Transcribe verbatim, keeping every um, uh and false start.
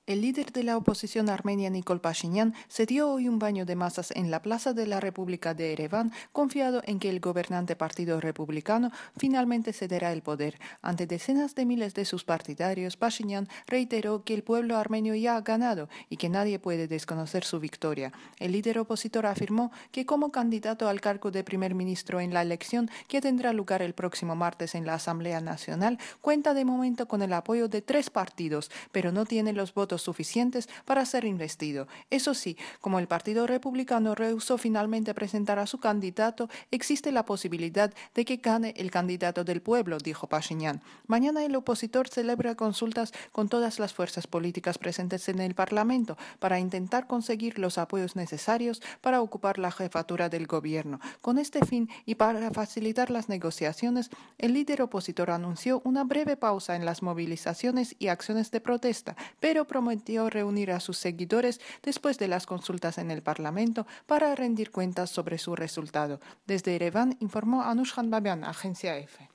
El líder de la oposición armenia Nikol Pashinyan se dio hoy un baño de masas en la Plaza de la República de Ereván, confiado en que el gobernante Partido Republicano finalmente cederá el poder. Ante decenas de miles de sus partidarios, Pashinyan reiteró que el pueblo armenio ya ha ganado y que nadie puede desconocer su victoria. El líder opositor afirmó que como candidato al cargo de primer ministro en la elección que tendrá lugar el próximo martes en la Asamblea Nacional, cuenta de momento con el apoyo de tres partidos, pero no tiene los votos suficientes para ser investido. Eso sí, como el Partido Republicano rehusó finalmente presentar a su candidato, existe la posibilidad de que gane el candidato del pueblo, dijo Pashinyan. Mañana el opositor celebra consultas con todas las fuerzas políticas presentes en el Parlamento para intentar conseguir los apoyos necesarios para ocupar la jefatura del gobierno. Con este fin y para facilitar las negociaciones, el líder opositor anunció una breve pausa en las movilizaciones y acciones de protesta, pero prometió reunir a sus seguidores después de las consultas en el Parlamento para rendir cuentas sobre su resultado. Desde Ereván informó Anushhan Babian, Agencia F.